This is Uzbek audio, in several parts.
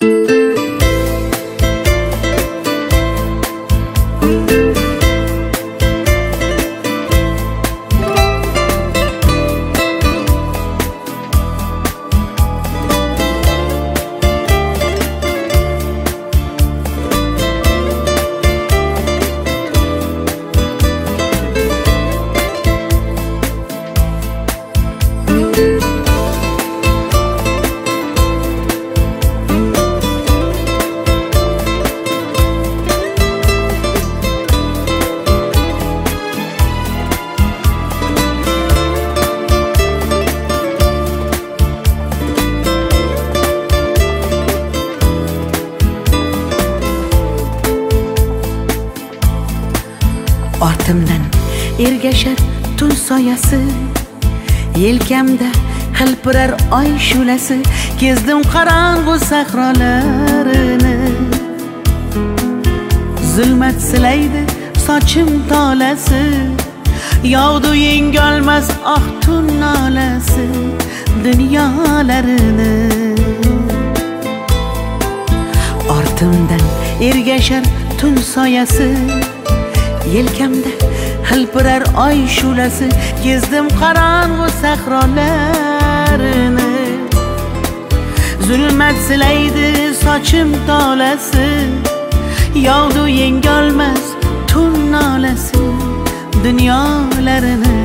Ortimdan ergashar tun soyasi, yelkamda hilpirar oy shulasi. Kezdim qorong'u sahrolarini, zulmat silaydi sochim tolasi. Yog'du yengolmas oq tun nolasi dunyolarini. Ortimdan ergashar tun soyasi, yelkamda hilpirar oy shulasi. Kezdim qorong'u sahrolarini, zulmat silaydi sochim tolasi. Yog'du yengolmas tun nolasi dunyolarini.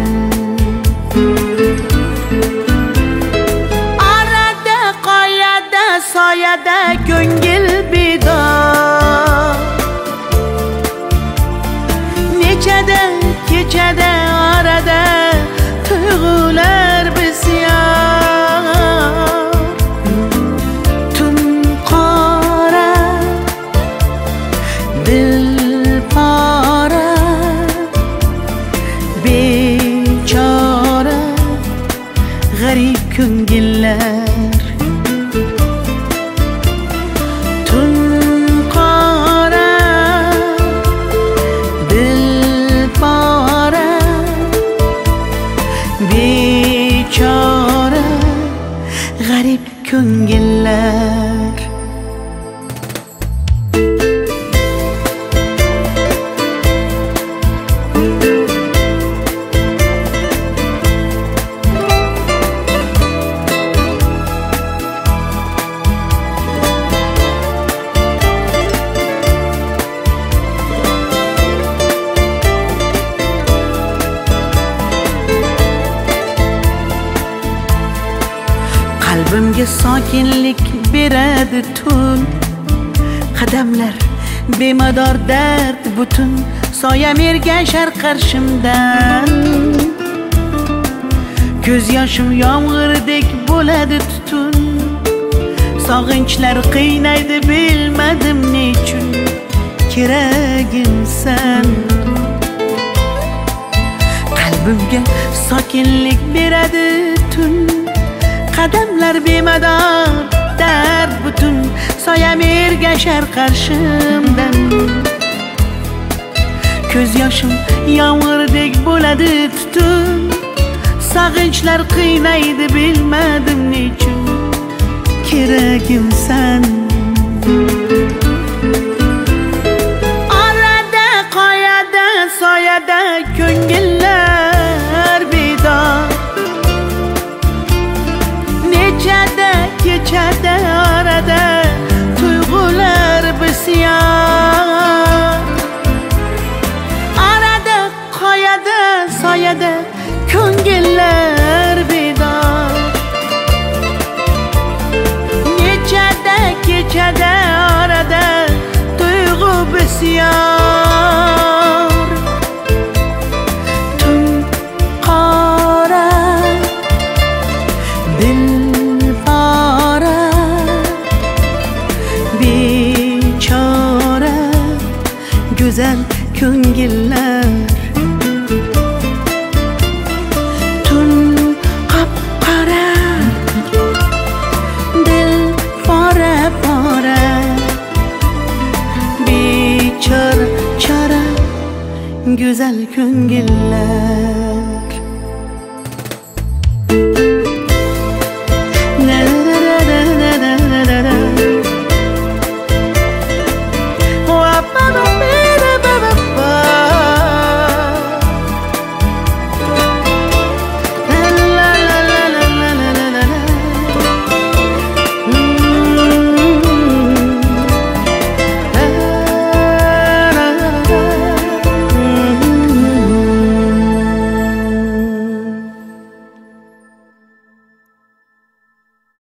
Arada qoyada soyada ko'ngil bedor, nechada kechada orada tuyg'ular bisyor. Tun qora dil pora, bechora g'arib ko'ngillar. Tun qora bechora g'arib ko'ngillar. Qalbimga sokinlik beradi tun, qadamlar bemador dard butun. Soyam ergashar qarshimdan, ko'z yoshim yomg'irdek bo'ladi tutun. Sog'inchlar qiynaydi bilmadim nechun, keragimsan. Qalbimga sokinlik beradi tun, qadamlar bemador dard butun. Soyam ergashar qarshimdan, ko'z yoshim yomg'irdek bo'ladi tutun. Sog'inchlar qiynaydi bilmadim nechun, keragimsan. Orada qoyada soyada ko'ngillar bedor, nechada kechada orada tuyg'ular bisyor. Orada qoyada soyada ko'ngillar bedor, nechada kechada orada tuyg'u bisyor. Tun qora dil pora, bechora go'zal ko'ngillar. Tun qop-qora dil pora pora, bechora chora go'zal ko'ngillar.